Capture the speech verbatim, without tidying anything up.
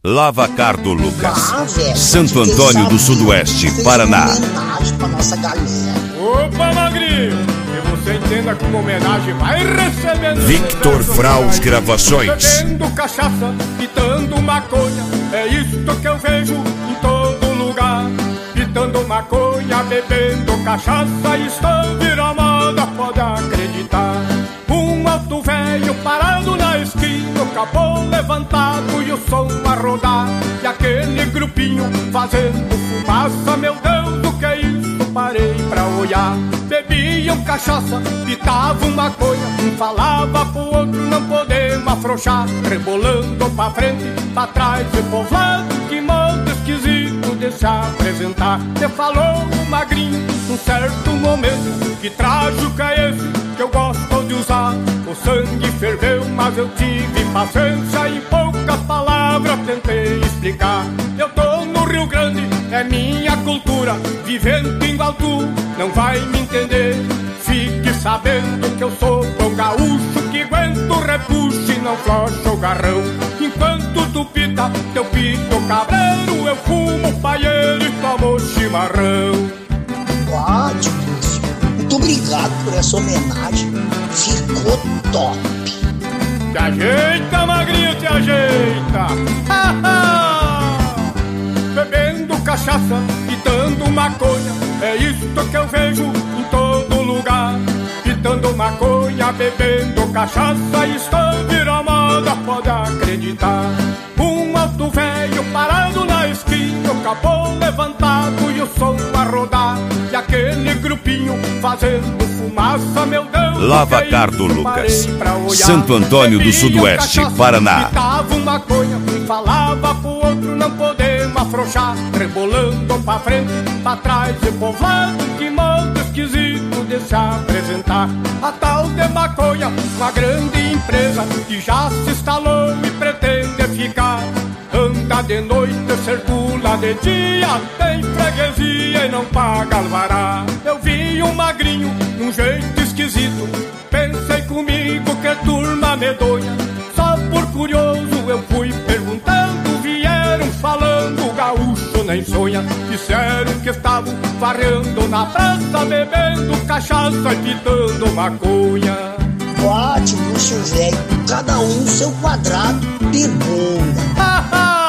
Lavacar do Lucas, Ah, velho, Santo que Antônio do desafio. Sudoeste, Fez Paraná. uma homenagem pra nossa galera. Opa, magrinho! Que você entenda que uma homenagem vai recebendo. Victor Fraus Gravações. Bebendo cachaça, pitando maconha, é isto que eu vejo em todo lugar. Pitando maconha, bebendo cachaça, estou virando moda, pode acreditar. Um alto velho parado na esquina, o capô levantado e o som a rodar. E aquele grupinho fazendo fumaça, meu Deus, do que é isso? Parei pra olhar. Bebiam cachaça, pitavam maconha, um falava pro outro, não podemos afrouxar. Rebolando pra frente, pra trás e pro lado, que modo esquisito de se apresentar. Você falou o magrinho, num certo momento, que trágico é esse que eu gosto de usar. O sangue ferveu, mas eu tive paciência, em poucas palavras tentei explicar. Eu tô no Rio Grande, é minha cultura, vivendo igual tu, não vai me entender. Fique sabendo que eu sou bom gaúcho, que aguento repuxo e não flocha o garrão. Enquanto tu pita teu pito cabreiro, eu fumo paieiro e tomo chimarrão. Ótimo, Lúcio. Muito obrigado por essa homenagem. Ficou top. Te ajeita, magrinho, te ajeita. Bebendo cachaça, pitando maconha, é isto que eu vejo em todo lugar. Pitando maconha, bebendo cachaça, estou virando moda, pode acreditar. Um alto velho parado na esquina, o capô levantado e o som a rodar. E aquele grupinho fazendo fumaça, meu Deus. Lavacar do Lucas, Santo Antônio do Sudoeste, Paraná. Pitavam maconha, um falava pro outro, não podemos afrouxar. Rebolando pra frente, pra trás e pro lado, que modo esquisito de se apresentar. A tal de maconha, uma grande empresa que já se instalou e pretende ficar. Anda de noite, circula de dia, tem freguesia e não paga alvará. Eu vi um magrinho, num jeito esquisito, pensei comigo que turma medonha. Só por curioso eu fui perguntando, vieram falando, gaúcho nem sonha. Disseram que estavam varrendo na praça, bebendo cachaça e pitando maconha. Ótimo, Lúcio velho. Cada um seu quadrado de bunda.